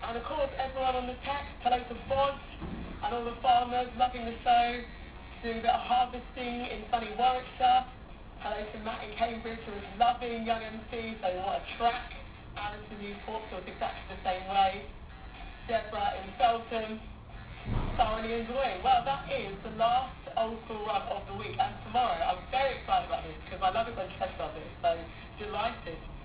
And of course, everyone on the text, hello to Bod and all the farmers loving the show, doing a bit of harvesting in sunny Warwickshire. Hello to Matt in Cambridge, who is loving Young MC, so what a track. Alison Newport feels exactly the same way. Deborah in Felton, thoroughly enjoying. Well, that is the last old school run of the week, and tomorrow I'm very excited about this because I love it when Ted does it, so delighted.